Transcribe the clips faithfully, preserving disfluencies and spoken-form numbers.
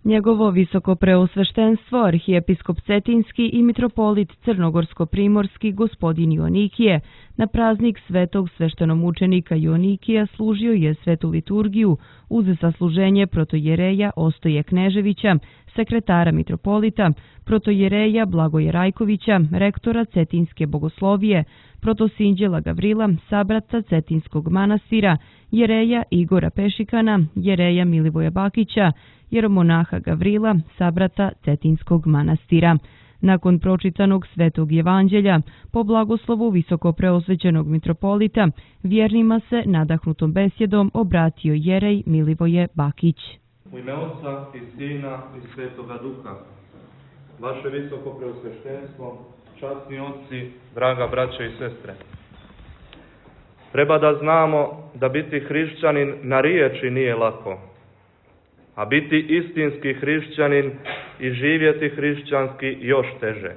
Njegovo visoko preosveštenstvo, arhijepiskop Cetinski i mitropolit Crnogorsko-primorski gospodin Joanikije, na praznik svetog sveštenomučenika Joanikija služio je svetu liturgiju uz sasluženje protojereja Ostoje Kneževića, sekretara mitropolita, protojereja Blagoje Rajkovića, rektora Cetinske bogoslovije, protosinđela Gavrila, sabrata Cetinskog manastira, jereja Igora Pešikana, jereja Milivoja Bakića, jeromonaha Gavrila, sabrata Cetinskog manastira. Nakon pročitanog svetog evanđelja, po blagoslovu visoko preosvećenog mitropolita, vjernima se nadahnutom besjedom obratio jerej Milivoje Bakić. U ime Oca i Sina i Svetoga Duha, vaše visoko preosveštenstvo, časni oci, draga braće i sestre. Treba da znamo da biti hrišćanin na riječi nije lako, a biti istinski hrišćanin i živjeti hrišćanski još teže.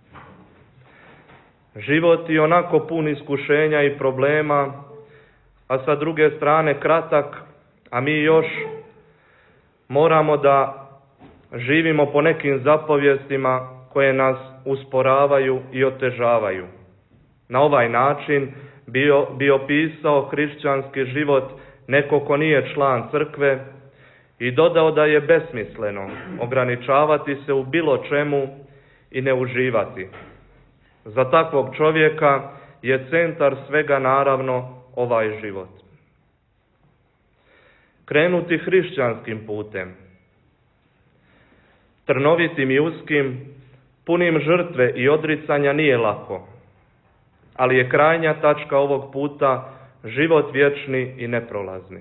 Život je onako pun iskušenja i problema, a sa druge strane kratak, a mi još moramo da živimo po nekim zapovjestima koje nas usporavaju i otežavaju. Na ovaj način bio, bi opisao hrišćanski život neko ko nije član crkve i dodao da je besmisleno ograničavati se u bilo čemu i ne uživati. Za takvog čovjeka je centar svega naravno ovaj život. Krenuti hrišćanskim putem, trnovitim i uskim, punim žrtve i odricanja nije lako, ali je krajnja tačka ovog puta život vječni i neprolazni.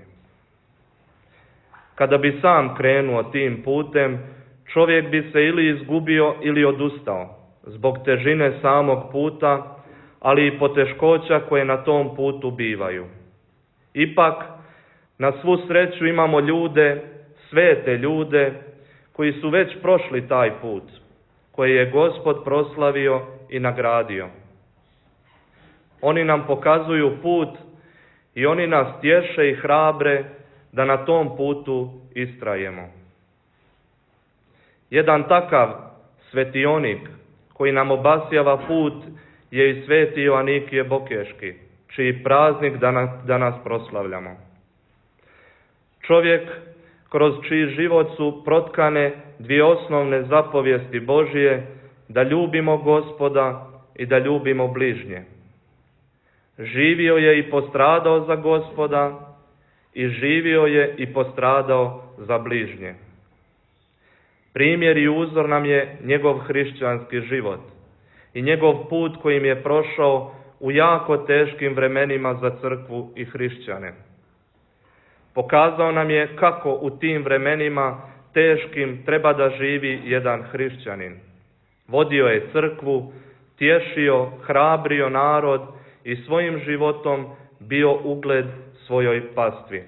Kada bi sam krenuo tim putem, čovjek bi se ili izgubio ili odustao, zbog težine samog puta, ali i poteškoća koje na tom putu bivaju. Ipak, na svu sreću imamo ljude, svete ljude, koji su već prošli taj put, koji je Gospod proslavio i nagradio. Oni nam pokazuju put i oni nas tješe i hrabre da na tom putu istrajemo. Jedan takav svetionik koji nam obasjava put je i sveti Joanikije Bokeški, čiji praznik danas proslavljamo. Čovjek kroz čiji život su protkane dvije osnovne zapovijesti Božije, da ljubimo Gospoda i da ljubimo bližnje. Živio je i postradao za Gospoda i živio je i postradao za bližnje. Primjer i uzor nam je njegov hrišćanski život i njegov put kojim je prošao u jako teškim vremenima za crkvu i hrišćane. Pokazao nam je kako u tim vremenima teškim treba da živi jedan hrišćanin. Vodio je crkvu, tješio, hrabrio narod i svojim životom bio ugled svojoj pastvi.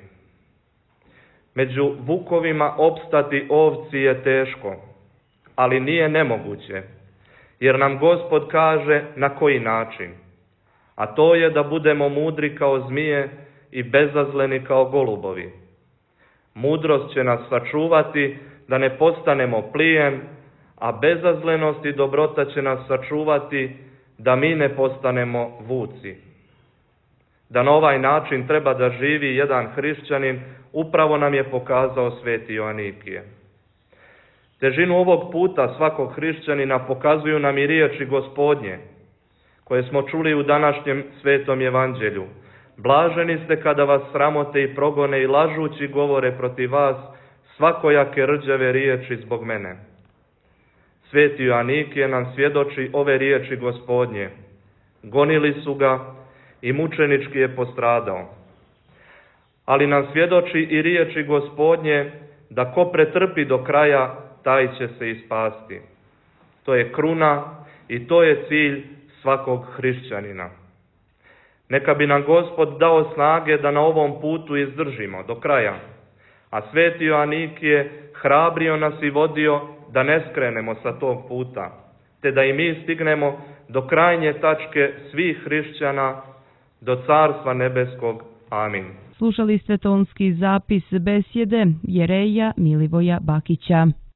Među vukovima opstati ovci je teško, ali nije nemoguće, jer nam Gospod kaže na koji način, a to je da budemo mudri kao zmije i bezazleni kao golubovi. Mudrost će nas sačuvati da ne postanemo plijen, a bezazlenost i dobrota će nas sačuvati da mi ne postanemo vuci. Da na ovaj način treba da živi jedan hrišćanin, upravo nam je pokazao sveti Joanikije. Težinu ovog puta svakog hrišćanina pokazuju nam i riječi Gospodnje, koje smo čuli u današnjem svetom evanđelju. Blaženi ste kada vas sramote i progone i lažući govore protiv vas svakojake rđave riječi zbog mene. Sveti Joanikije nam svjedoči ove riječi Gospodnje. Gonili su ga i mučenički je postradao. Ali nam svjedoči i riječi Gospodnje da ko pretrpi do kraja, taj će se i spasti. To je kruna i to je cilj svakog hrišćanina. Neka bi nam Gospod dao snage da na ovom putu izdržimo do kraja, a sveti Joanikije hrabrio nas i vodio da ne skrenemo sa tog puta, te da i mi stignemo do krajnje tačke svih hrišćana, do Carstva nebeskog. Amin. Slušali ste tonski zapis besjede Jereja Milivoja Bakića.